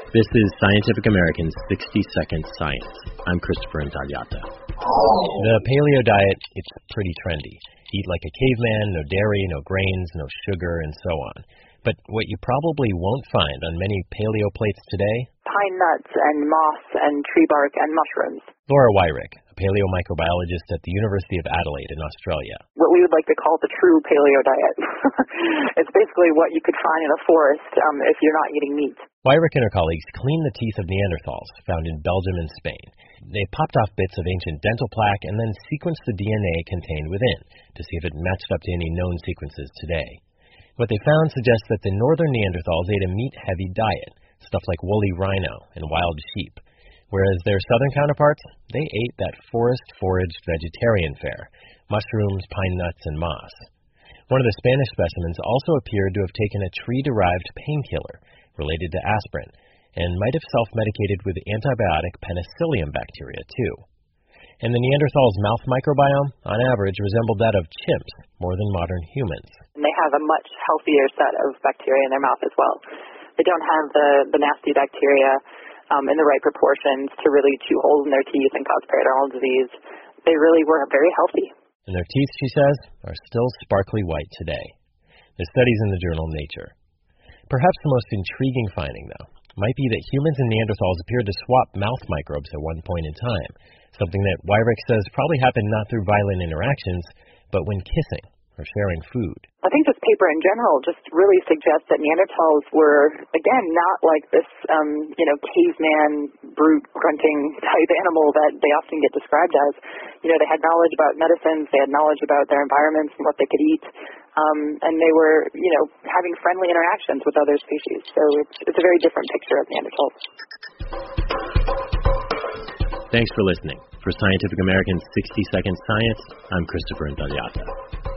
This is Scientific American's 60-Second Science. I'm Christopher Intagliata. The paleo diet, it's pretty trendy. Eat like a caveman, no dairy, no grains, no sugar, and so on. But what you probably won't find on many paleo plates today? Pine nuts and moss and tree bark and mushrooms. Laura Wyrick, a paleomicrobiologist at the University of Adelaide in Australia. What we would like to call the true paleo diet. It's basically what you could find in a forest if you're not eating meat. Wyrick and her colleagues cleaned the teeth of Neanderthals found in Belgium and Spain. They popped off bits of ancient dental plaque and then sequenced the DNA contained within to see if it matched up to any known sequences today. What they found suggests that the northern Neanderthals ate a meat-heavy diet, stuff like woolly rhino and wild sheep, whereas their southern counterparts, they ate that forest-foraged vegetarian fare, mushrooms, pine nuts, and moss. One of the Spanish specimens also appeared to have taken a tree-derived painkiller related to aspirin, and might have self-medicated with antibiotic penicillium bacteria, too. And the Neanderthals' mouth microbiome, on average, resembled that of chimps more than modern humans. And they have a much healthier set of bacteria in their mouth as well. They don't have the nasty bacteria in the right proportions to really chew holes in their teeth and cause periodontal disease. They really were very healthy. And their teeth, she says, are still sparkly white today. There's studies in the journal Nature. Perhaps the most intriguing finding, though, might be that humans and Neanderthals appeared to swap mouth microbes at one point in time, something that Wyrick says probably happened not through violent interactions, but when kissing or sharing food. I think this paper in general just really suggests that Neanderthals were, again, not like this, caveman, brute, grunting type animal that they often get described as. They had knowledge about medicines, they had knowledge about their environments and what they could eat, and they were, having friendly interactions with other species. So it's a very different picture of Neanderthals. Thanks for listening. For Scientific American's 60-Second Science, I'm Christopher Intagliata.